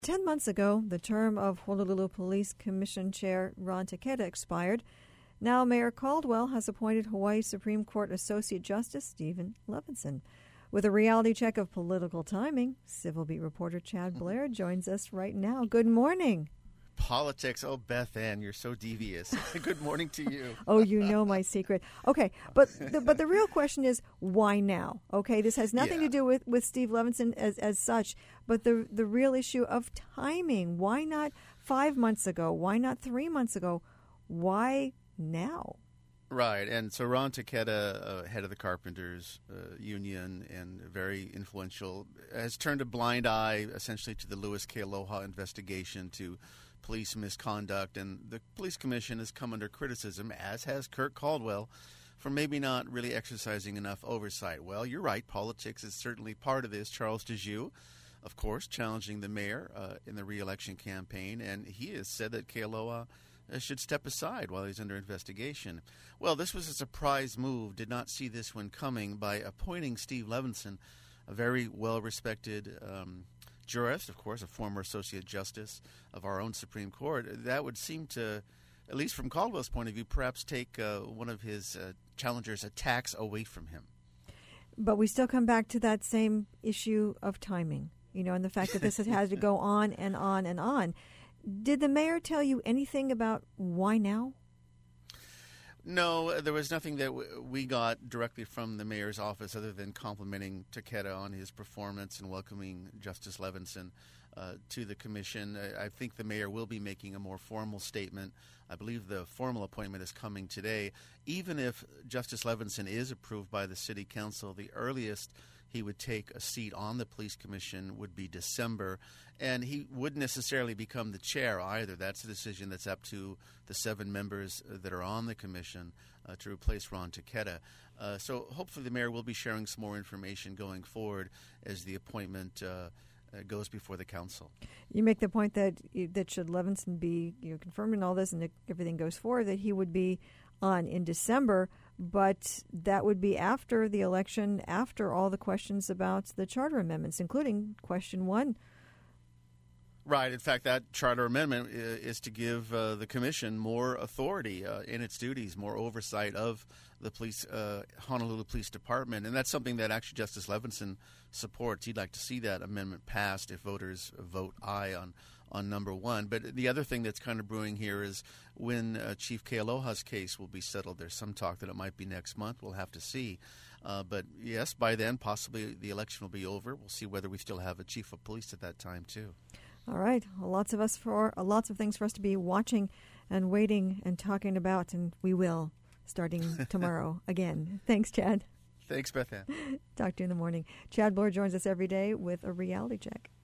10 months ago, the term of Honolulu Police Commission Chair Ron Takeda expired. Now Mayor Caldwell has appointed Hawaii Supreme Court Associate Justice Stephen Levinson. With a reality check of political timing, Civil Beat reporter Chad Blair joins us right now. Good morning. Politics. Oh, Beth Ann, you're so devious. Good morning to you. Oh, you know my secret. Okay, but the real question is, why now? Okay, this has nothing to do with Steve Levinson as such, but the real issue of timing. Why not 5 months ago? Why not 3 months ago? Why now? Right, and so Ron Takeda, head of the Carpenters Union and very influential, has turned a blind eye essentially to the Louis K. Aloha investigation to police misconduct, and the police commission has come under criticism, as has Kirk Caldwell, for maybe not really exercising enough oversight. Well, you're right, politics is certainly part of this. Charles DeJoux, of course, challenging the mayor in the re-election campaign, and he has said that Kealoha should step aside while he's under investigation. Well, this was a surprise move. Did not see this one coming by appointing Steve Levinson, a very well-respected jurist, of course, a former associate justice of our own Supreme Court. That would seem to, at least from Caldwell's point of view, perhaps take one of his challengers' attacks away from him. But we still come back to that same issue of timing, and the fact that this has to go on and on and on. Did the mayor tell you anything about why now? No, there was nothing that we got directly from the mayor's office other than complimenting Takeda on his performance and welcoming Justice Levinson to the commission. I think the mayor will be making a more formal statement. I believe the formal appointment is coming today. Even if Justice Levinson is approved by the city council, the earliest he would take a seat on the police commission would be December, and he wouldn't necessarily become the chair either. That's a decision that's up to the 7 members that are on the commission to replace Ron Takeda. So hopefully the mayor will be sharing some more information going forward as the appointment goes before the council. You make the point that should Levinson be confirmed in all this and everything goes forward, that he would be on in December, but that would be after the election, after all the questions about the charter amendments, including question 1. Right. In fact, that charter amendment is to give the commission more authority in its duties, more oversight of the police, Honolulu Police Department. And that's something that actually Justice Levinson supports. He'd like to see that amendment passed if voters vote aye on number 1. But the other thing that's kind of brewing here is when Chief Kealoha's case will be settled. There's some talk that it might be next month. We'll have to see. But yes, by then, possibly the election will be over. We'll see whether we still have a chief of police at that time, too. All right. Lots of things for us to be watching and waiting and talking about, and we will, starting tomorrow again. Thanks, Chad. Thanks, Beth Ann. Talk to you in the morning. Chad Blair joins us every day with a reality check.